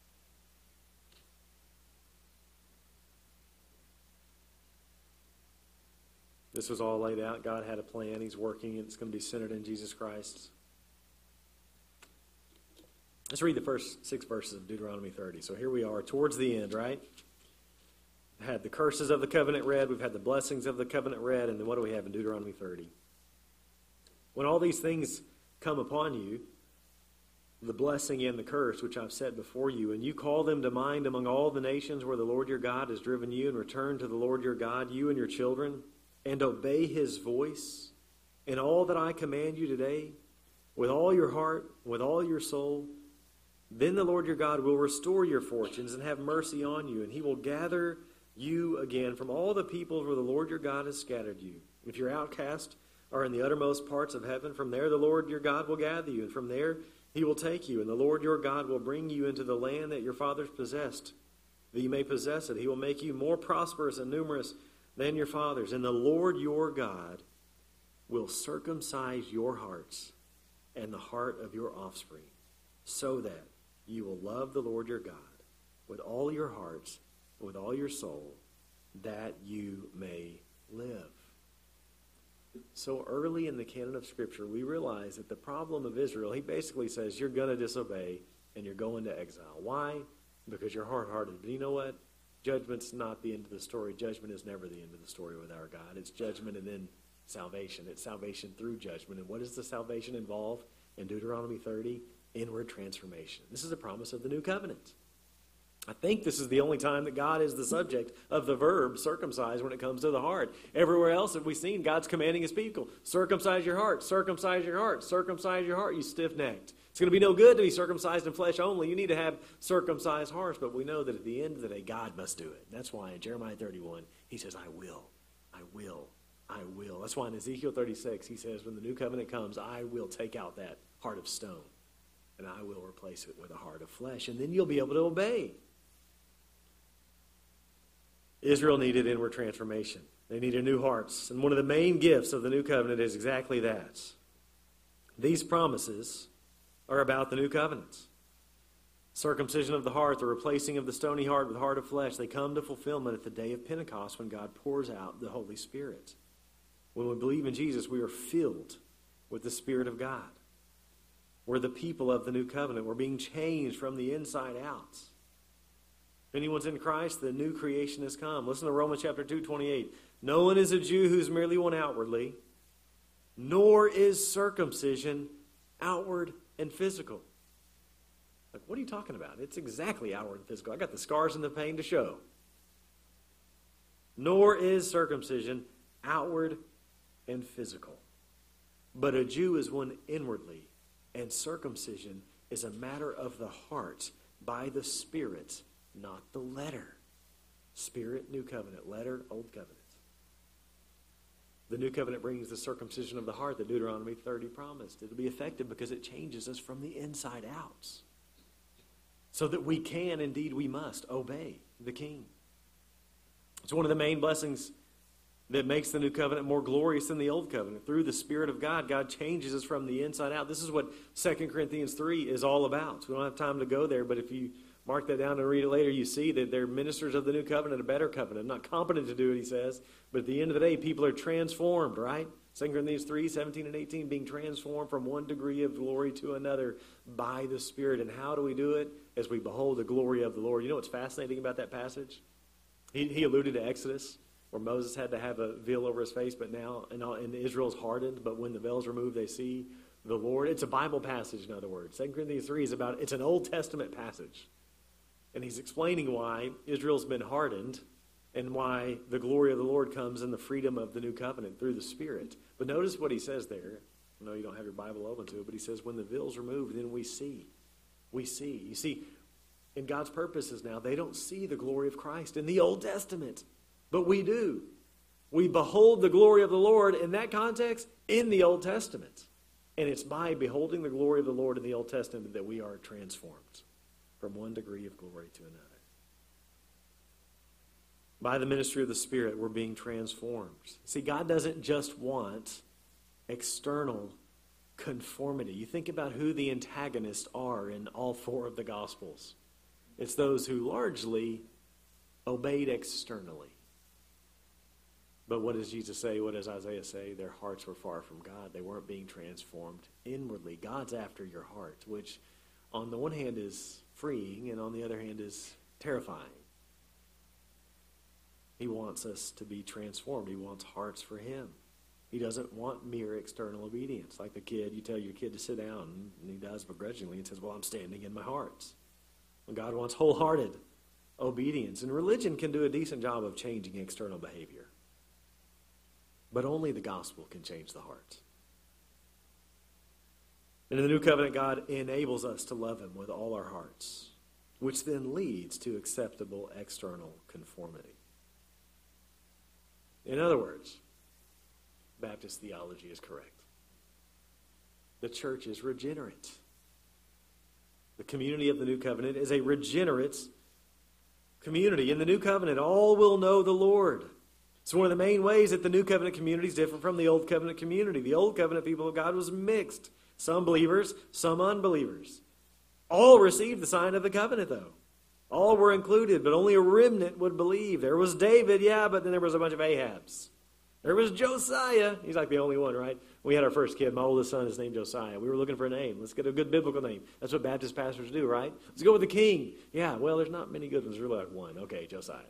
This was all laid out. God had a plan. He's working, and it's going to be centered in Jesus Christ. Let's read the first six verses of Deuteronomy thirty. So here we are towards the end, right? We've had the curses of the covenant read. We've had the blessings of the covenant read. And then what do we have in Deuteronomy thirty? When all these things come upon you, the blessing and the curse which I've set before you, and you call them to mind among all the nations where the Lord your God has driven you, and return to the Lord your God, you and your children, and obey his voice in all that I command you today, with all your heart, with all your soul, then the Lord your God will restore your fortunes and have mercy on you, and he will gather you again from all the peoples where the Lord your God has scattered you. If your outcast are in the uttermost parts of heaven, from there the Lord your God will gather you, and from there he will take you, and the Lord your God will bring you into the land that your fathers possessed, that you may possess it. He will make you more prosperous and numerous than your fathers, and the Lord your God will circumcise your hearts and the heart of your offspring, so that you will love the Lord your God with all your hearts, with all your soul, that you may live. So early in the canon of Scripture, we realize that the problem of Israel, he basically says, you're going to disobey and you're going to exile. Why? Because you're hard-hearted. But you know what? Judgment's not the end of the story. Judgment is never the end of the story with our God. It's judgment and then salvation. It's salvation through judgment. And what does the salvation involve in Deuteronomy thirty? Inward transformation. This is a promise of the new covenant. I think this is the only time that God is the subject of the verb circumcise when it comes to the heart. Everywhere else have we seen God's commanding his people, circumcise your heart, circumcise your heart, circumcise your heart, you stiff-necked. It's going to be no good to be circumcised in flesh only. You need to have circumcised hearts. But we know that at the end of the day, God must do it. That's why in Jeremiah thirty-one, he says, I will, I will, I will. That's why in Ezekiel thirty-six, he says, when the new covenant comes, I will take out that heart of stone, and I will replace it with a heart of flesh. And then you'll be able to obey. Israel needed inward transformation. They needed new hearts. And one of the main gifts of the new covenant is exactly that. These promises are about the new covenant. Circumcision of the heart, the replacing of the stony heart with the heart of flesh, they come to fulfillment at the day of Pentecost when God pours out the Holy Spirit. When we believe in Jesus, we are filled with the Spirit of God. We're the people of the new covenant. We're being changed from the inside out. If anyone's in Christ, the new creation has come. Listen to Romans chapter two, twenty-eight. No one is a Jew who's merely one outwardly, nor is circumcision outward and physical. Like, what are you talking about? It's exactly outward and physical. I got the scars and the pain to show. Nor is circumcision outward and physical. But a Jew is one inwardly, and circumcision is a matter of the heart by the Spirit, not the letter. Spirit, new covenant. Letter, old covenant. The new covenant brings the circumcision of the heart that Deuteronomy thirty promised. It'll be effective because it changes us from the inside out. So that we can, indeed we must, obey the King. It's one of the main blessings that makes the new covenant more glorious than the old covenant. Through the Spirit of God, God changes us from the inside out. This is what Second Corinthians three is all about. We don't have time to go there, but if you mark that down and read it later, you see that they're ministers of the new covenant, a better covenant. Not competent to do it, he says, but at the end of the day, people are transformed, right? Second Corinthians three, seventeen and eighteen, being transformed from one degree of glory to another by the Spirit. And how do we do it? As we behold the glory of the Lord. You know what's fascinating about that passage? He, he alluded to Exodus, where Moses had to have a veil over his face, but now, and, and Israel's hardened, but when the veil's removed, they see the Lord. It's a Bible passage, in other words. Second Corinthians three is about, it's an Old Testament passage. And he's explaining why Israel's been hardened and why the glory of the Lord comes in the freedom of the new covenant through the Spirit. But notice what he says there. I know you don't have your Bible open to it, but he says, when the veil's removed, then we see. We see. You see, in God's purposes now, they don't see the glory of Christ in the Old Testament, but we do. We behold the glory of the Lord in that context in the Old Testament. And it's by beholding the glory of the Lord in the Old Testament that we are transformed from one degree of glory to another. By the ministry of the Spirit, we're being transformed. See, God doesn't just want external conformity. You think about who the antagonists are in all four of the Gospels. It's those who largely obeyed externally. But what does Jesus say? What does Isaiah say? Their hearts were far from God. They weren't being transformed inwardly. God's after your heart, which on the one hand is freeing and on the other hand is terrifying. He wants us to be transformed. He wants hearts for him. He doesn't want mere external obedience. Like the kid, you tell your kid to sit down, and he does begrudgingly and says, well, I'm standing in my heart. Well, God wants wholehearted obedience. And religion can do a decent job of changing external behavior. But only the gospel can change the heart. And in the new covenant, God enables us to love him with all our hearts, which then leads to acceptable external conformity. In other words, Baptist theology is correct. The church is regenerate. The community of the new covenant is a regenerate community. In the new covenant, all will know the Lord. It's one of the main ways that the new covenant community is different from the old covenant community. The old covenant people of God was mixed. Some believers, some unbelievers. All received the sign of the covenant, though. All were included, but only a remnant would believe. There was David, yeah, but then there was a bunch of Ahabs. There was Josiah. He's like the only one, right? We had our first kid. My oldest son is named Josiah. We were looking for a name. Let's get a good biblical name. That's what Baptist pastors do, right? Let's go with the king. Yeah, well, there's not many good ones. There's really like one. Okay, Josiah.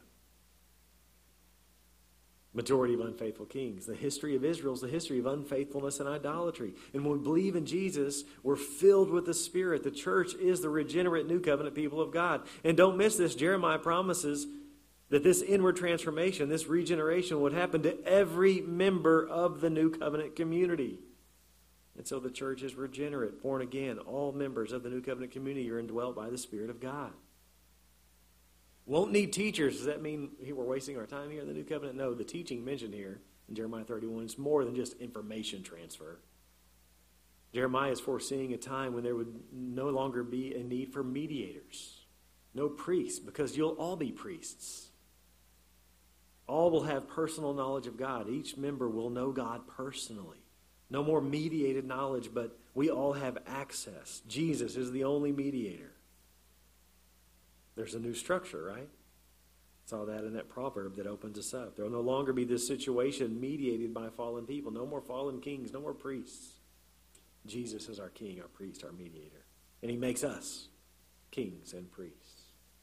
Majority of unfaithful kings. The history of Israel is the history of unfaithfulness and idolatry. And when we believe in Jesus, we're filled with the Spirit. The church is the regenerate new covenant people of God. And don't miss this. Jeremiah promises that this inward transformation, this regeneration would happen to every member of the new covenant community. And so the church is regenerate, born again. All members of the new covenant community are indwelt by the Spirit of God. Won't need teachers. Does that mean we're wasting our time here in the new covenant? No, the teaching mentioned here in Jeremiah thirty-one is more than just information transfer. Jeremiah is foreseeing a time when there would no longer be a need for mediators. No priests, because you'll all be priests. All will have personal knowledge of God. Each member will know God personally. No more mediated knowledge, but we all have access. Jesus is the only mediator. There's a new structure, right? Saw that in that proverb that opens us up. There will no longer be this situation mediated by fallen people. No more fallen kings, no more priests. Jesus is our king, our priest, our mediator. And he makes us kings and priests.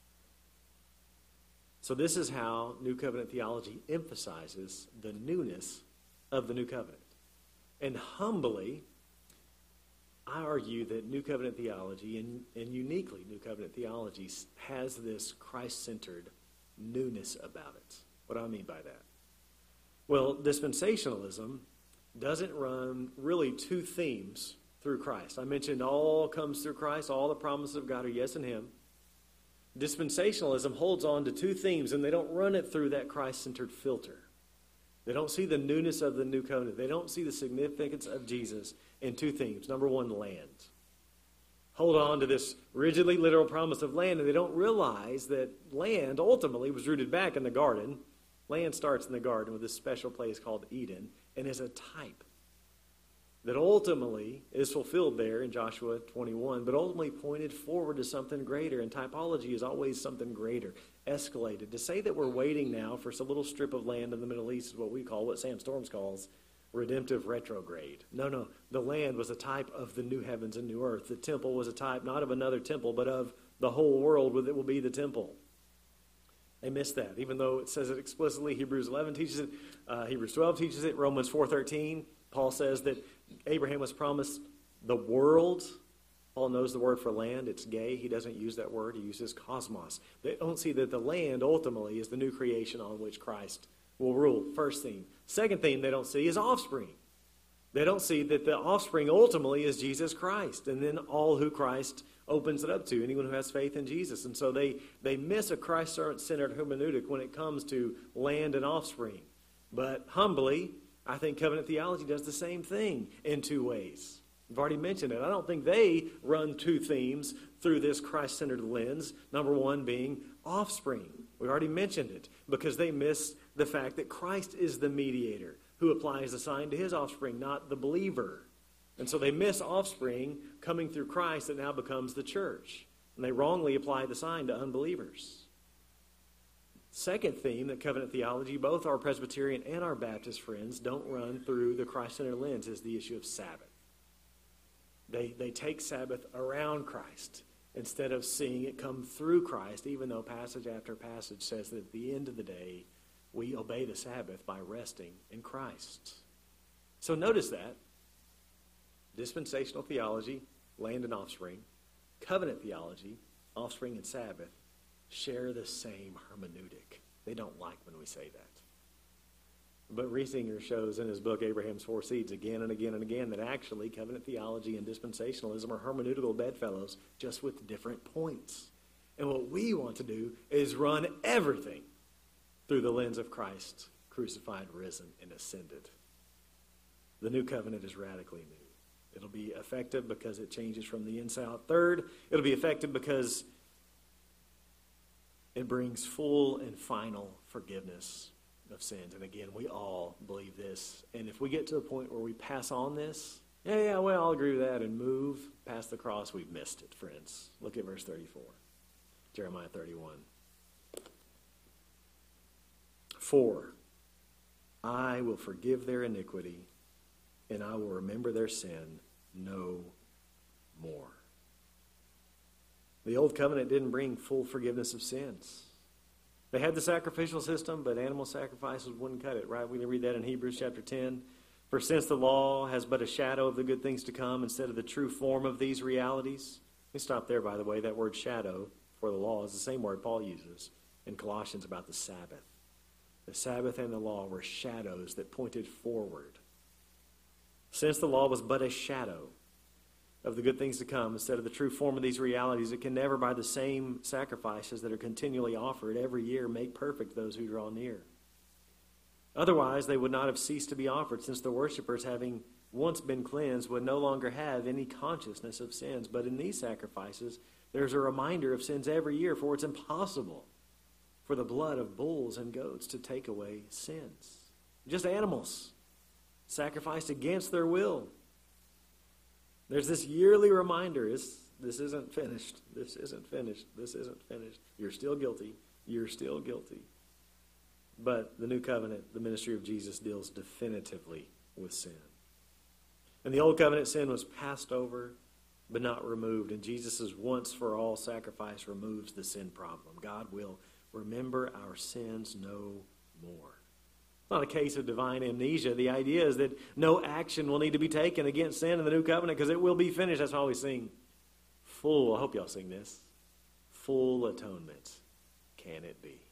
So this is how New Covenant theology emphasizes the newness of the New Covenant. And humbly, I argue that New Covenant theology, and, and uniquely New Covenant theology, has this Christ-centered newness about it. What do I mean by that? Well, dispensationalism doesn't run really two themes through Christ. I mentioned all comes through Christ. All the promises of God are yes in him. Dispensationalism holds on to two themes, and they don't run it through that Christ-centered filter. They don't see the newness of the new covenant. They don't see the significance of Jesus in two themes. Number one, land. Hold on to this rigidly literal promise of land, and they don't realize that land ultimately was rooted back in the garden. Land starts in the garden with this special place called Eden, and is a type that ultimately is fulfilled there in Joshua twenty-one, but ultimately pointed forward to something greater. And typology is always something greater, escalated. To say that we're waiting now for some little strip of land in the Middle East is what we call, what Sam Storms calls, redemptive retrograde. No, no. The land was a type of the new heavens and new earth. The temple was a type not of another temple, but of the whole world that will be the temple. They miss that, even though it says it explicitly. Hebrews eleven teaches it. Uh, Hebrews twelve teaches it. Romans four thirteen, Paul says that Abraham was promised the world. Paul knows the word for land. It's gay. He doesn't use that word. He uses cosmos. They don't see that the land ultimately is the new creation on which Christ will rule. First theme. Second theme they don't see is offspring. They don't see that the offspring ultimately is Jesus Christ, and then all who Christ opens it up to, anyone who has faith in Jesus. And so they, they miss a Christ-centered hermeneutic when it comes to land and offspring. But humbly, I think covenant theology does the same thing in two ways. I've already mentioned it. I don't think they run two themes through this Christ-centered lens. Number one being offspring. We already mentioned it because they miss the fact that Christ is the mediator who applies the sign to his offspring, not the believer. And so they miss offspring coming through Christ that now becomes the church. And they wrongly apply the sign to unbelievers. Second theme that covenant theology, both our Presbyterian and our Baptist friends, don't run through the Christ-centered lens is the issue of Sabbath. They, they take Sabbath around Christ instead of seeing it come through Christ, even though passage after passage says that at the end of the day, we obey the Sabbath by resting in Christ. So notice that. Dispensational theology, land and offspring. Covenant theology, offspring and Sabbath, share the same hermeneutic. They don't like when we say that. But Riesinger shows in his book, Abraham's Four Seeds, again and again and again, that actually covenant theology and dispensationalism are hermeneutical bedfellows, just with different points. And what we want to do is run everything through the lens of Christ, crucified, risen, and ascended. The new covenant is radically new. It'll be effective because it changes from the inside out. Third, it'll be effective because it brings full and final forgiveness of sins. And again, we all believe this. And if we get to the point where we pass on this, yeah, yeah, well, I'll agree with that, and move past the cross, we've missed it, friends. Look at verse thirty-four, Jeremiah thirty-one. For I will forgive their iniquity, and I will remember their sin no more. The old covenant didn't bring full forgiveness of sins. They had the sacrificial system, but animal sacrifices wouldn't cut it, right? We can read that in Hebrews chapter ten. For since the law has but a shadow of the good things to come instead of the true form of these realities. Let me stop there, by the way. That word shadow for the law is the same word Paul uses in Colossians about the Sabbath. The Sabbath and the law were shadows that pointed forward. Since the law was but a shadow of the good things to come instead of the true form of these realities, it can never, by the same sacrifices that are continually offered every year, make perfect those who draw near. Otherwise, they would not have ceased to be offered, since the worshipers, having once been cleansed, would no longer have any consciousness of sins. But in these sacrifices, there's a reminder of sins every year, for it's impossible for the blood of bulls and goats to take away sins. Just animals sacrificed against their will. There's this yearly reminder, this, this isn't finished, this isn't finished, this isn't finished. You're still guilty, you're still guilty. But the new covenant, the ministry of Jesus, deals definitively with sin. And the old covenant sin was passed over, but not removed. And Jesus' once-for-all sacrifice removes the sin problem. God will remember our sins no more. It's not a case of divine amnesia. The idea is that no action will need to be taken against sin in the new covenant because it will be finished. That's why we sing full, I hope y'all sing this, full atonement can it be.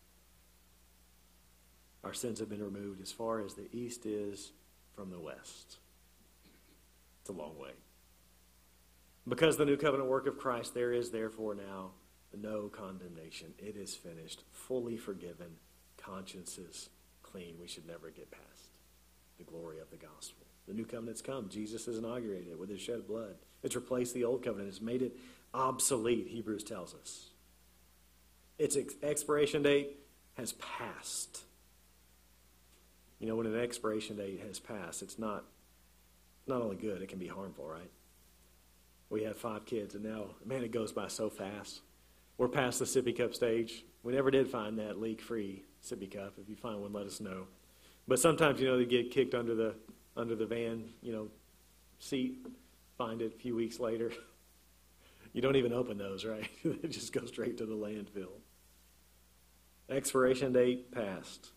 Our sins have been removed as far as the east is from the west. It's a long way. Because the new covenant work of Christ, there is therefore now no condemnation. It is finished, fully forgiven, consciences clean. We should never get past the glory of the gospel. The new covenant's come. Jesus has inaugurated it with his shed blood. It's replaced the old covenant. It's made it obsolete, Hebrews tells us. Its ex- expiration date has passed. You know, when an expiration date has passed, it's not not only good, it can be harmful, right? We have five kids, and now, man, it goes by so fast. We're past the sippy cup stage. We never did find that leak-free sippy cup. If you find one, let us know. But sometimes, you know, they get kicked under the under the van, you know, seat, find it a few weeks later. You don't even open those, right? They just go straight to the landfill. Expiration date passed.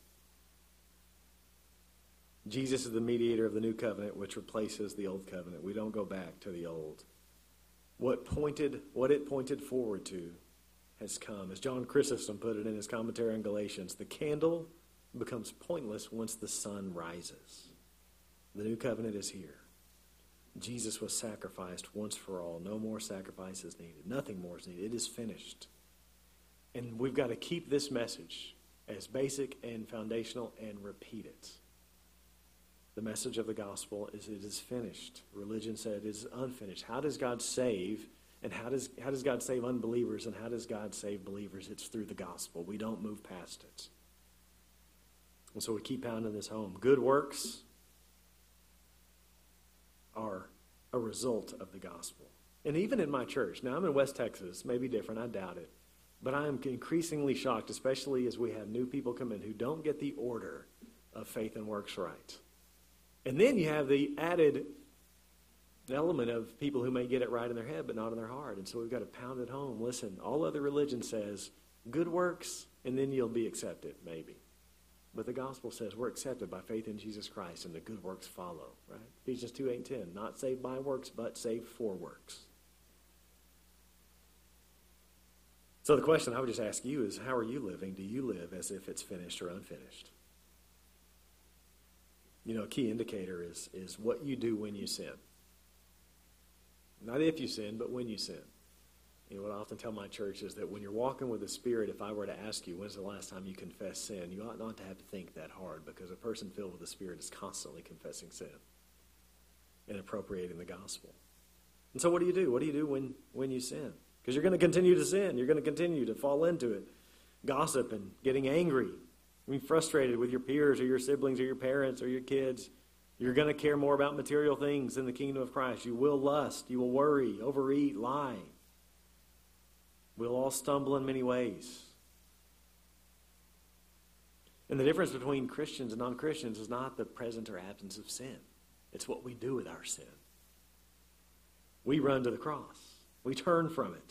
Jesus is the mediator of the new covenant, which replaces the old covenant. We don't go back to the old. What pointed, what it pointed forward to has come. As John Chrysostom put it in his commentary on Galatians, the candle becomes pointless once the sun rises. The new covenant is here. Jesus was sacrificed once for all. No more sacrifice is needed. Nothing more is needed. It is finished. And we've got to keep this message as basic and foundational and repeat it. The message of the gospel is it is finished. Religion said it is unfinished. How does God save? And how does, how does God save unbelievers? And how does God save believers? It's through the gospel. We don't move past it. And so we keep pounding this home. Good works are a result of the gospel. And even in my church, now I'm in West Texas, maybe different, I doubt it. But I am increasingly shocked, especially as we have new people come in who don't get the order of faith and works right. And then you have the added element of people who may get it right in their head but not in their heart. And so we've got to pound it home. Listen, all other religion says good works and then you'll be accepted, maybe. But the gospel says we're accepted by faith in Jesus Christ and the good works follow, right? Ephesians two, eight, and ten. Not saved by works, but saved for works. So the question I would just ask you is, how are you living? Do you live as if it's finished or unfinished? You know, a key indicator is, is what you do when you sin. Not if you sin, but when you sin. You know, what I often tell my church is that when you're walking with the Spirit, if I were to ask you, when's the last time you confessed sin, you ought not to have to think that hard, because a person filled with the Spirit is constantly confessing sin and appropriating the gospel. And so what do you do? What do you do when, when you sin? Because you're going to continue to sin. You're going to continue to fall into it. Gossip and getting angry, being frustrated with your peers or your siblings or your parents or your kids. You're going to care more about material things than the kingdom of Christ. You will lust. You will worry, overeat, lie. We'll all stumble in many ways. And the difference between Christians and non-Christians is not the present or absence of sin. It's what we do with our sin. We run to the cross. We turn from it.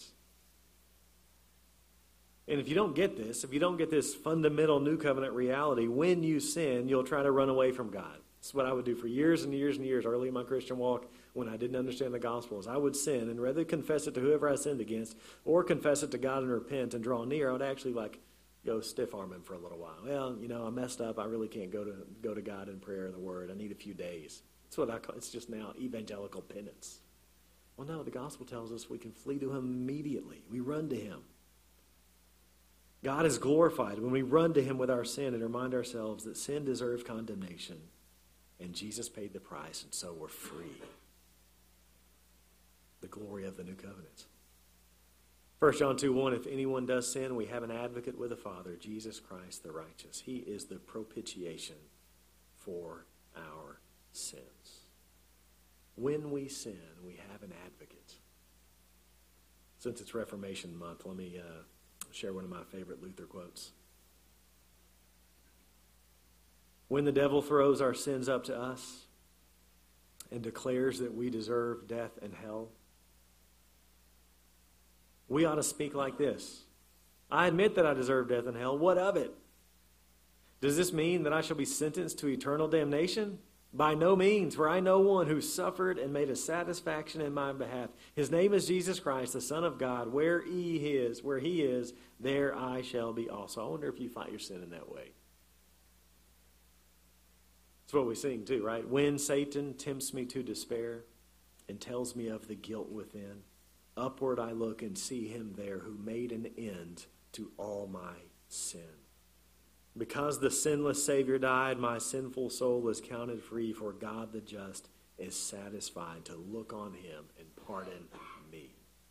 And if you don't get this, if you don't get this fundamental new covenant reality, when you sin, you'll try to run away from God. That's what I would do for years and years and years early in my Christian walk when I didn't understand the gospel. Is I would sin, and rather confess it to whoever I sinned against or confess it to God and repent and draw near, I would actually like go stiff-arm him for a little while. Well, you know, I messed up. I really can't go to go to God in prayer or the word. I need a few days. That's what I call, it's just now evangelical penance. Well, no, the gospel tells us we can flee to him immediately. We run to him. God is glorified when we run to him with our sin and remind ourselves that sin deserves condemnation. And Jesus paid the price, and so we're free. The glory of the new covenant. First John two one, if anyone does sin, we have an advocate with the Father, Jesus Christ the righteous. He is the propitiation for our sins. When we sin, we have an advocate. Since it's Reformation Month, let me uh, share one of my favorite Luther quotes. When the devil throws our sins up to us and declares that we deserve death and hell, we ought to speak like this. I admit that I deserve death and hell. What of it? Does this mean that I shall be sentenced to eternal damnation? By no means, for I know one who suffered and made a satisfaction in my behalf. His name is Jesus Christ, the Son of God. Where he is, where he is, there I shall be also. I wonder if you fight your sin in that way. That's what we sing too, right? When Satan tempts me to despair and tells me of the guilt within, upward I look and see him there who made an end to all my sin. Because the sinless Savior died, my sinful soul is counted free, for God the just is satisfied to look on him and pardon me.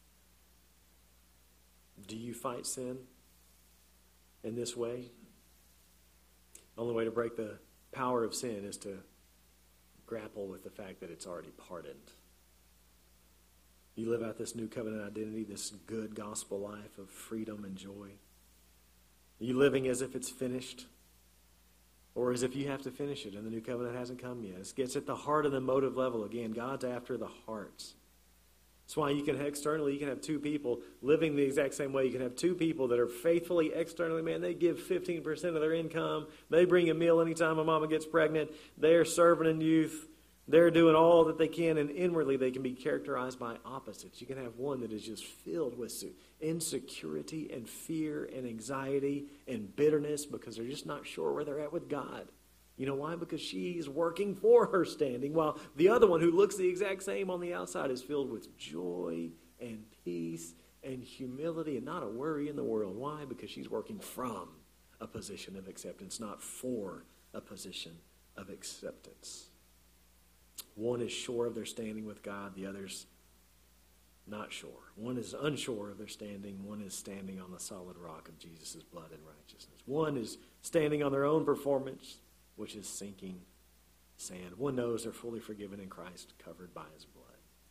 Do you fight sin in this way? The only way to break the power of sin is to grapple with the fact that it's already pardoned. You live out this new covenant identity, this good gospel life of freedom and joy. Are you living as if it's finished? Or as if you have to finish it and the new covenant hasn't come yet? It gets at the heart of the motive level. Again, God's after the hearts. That's why you can externally, you can have two people living the exact same way. You can have two people that are faithfully externally, man, they give fifteen percent of their income. They bring a meal anytime a mama gets pregnant. They're serving in youth. They're doing all that they can, and inwardly they can be characterized by opposites. You can have one that is just filled with insecurity and fear and anxiety and bitterness because they're just not sure where they're at with God. You know why? Because she's working for her standing, while the other one, who looks the exact same on the outside, is filled with joy and peace and humility and not a worry in the world. Why? Because she's working from a position of acceptance, not for a position of acceptance. One is sure of their standing with God, the other's not sure. One is unsure of their standing, one is standing on the solid rock of Jesus' blood and righteousness. One is standing on their own performance, which is sinking sand. One knows they're fully forgiven in Christ, covered by his blood.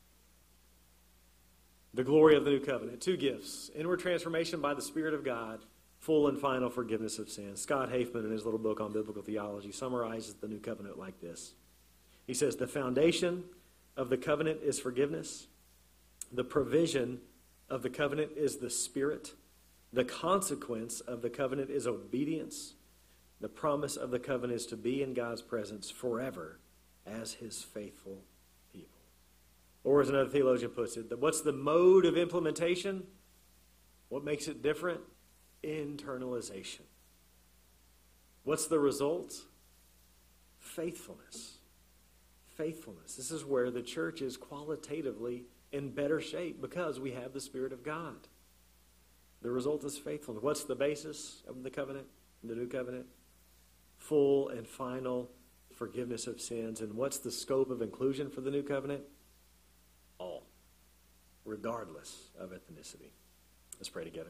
The glory of the new covenant. Two gifts. Inward transformation by the Spirit of God. Full and final forgiveness of sins. Scott Hafeman, in his little book on biblical theology, summarizes the new covenant like this. He says, the foundation of the covenant is forgiveness. The provision of the covenant is the Spirit. The consequence of the covenant is obedience. The promise of the covenant is to be in God's presence forever as his faithful people. Or as another theologian puts it, what's the mode of implementation? What makes it different? Internalization. What's the result? Faithfulness. Faithfulness. This is where the church is qualitatively in better shape because we have the Spirit of God. The result is faithfulness. What's the basis of the covenant, the new covenant? Full and final forgiveness of sins. And what's the scope of inclusion for the new covenant? All, regardless of ethnicity. Let's pray together.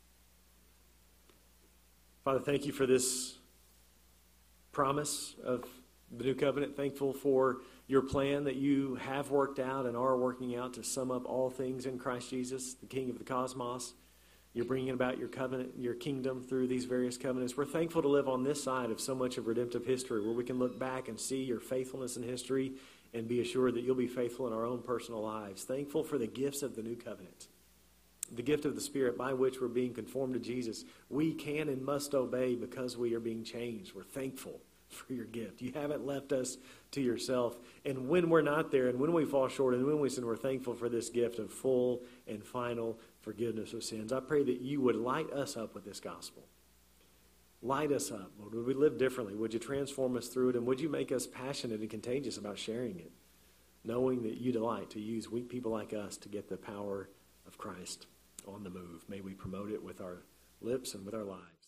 Father, thank you for this promise of the new covenant. Thankful for your plan that you have worked out and are working out to sum up all things in Christ Jesus, the King of the cosmos. You're bringing about your covenant, your kingdom through these various covenants. We're thankful to live on this side of so much of redemptive history where we can look back and see your faithfulness in history and be assured that you'll be faithful in our own personal lives. Thankful for the gifts of the new covenant, the gift of the Spirit by which we're being conformed to Jesus. We can and must obey because we are being changed. We're thankful for your gift. You haven't left us to yourself. And when we're not there and when we fall short and when we sin, we're thankful for this gift of full and final forgiveness of sins. I pray that you would light us up with this gospel. Light us up. Lord, would we live differently? Would you transform us through it? And would you make us passionate and contagious about sharing it, knowing that you delight to use weak people like us to get the power of Christ on the move. May we promote it with our lips and with our lives.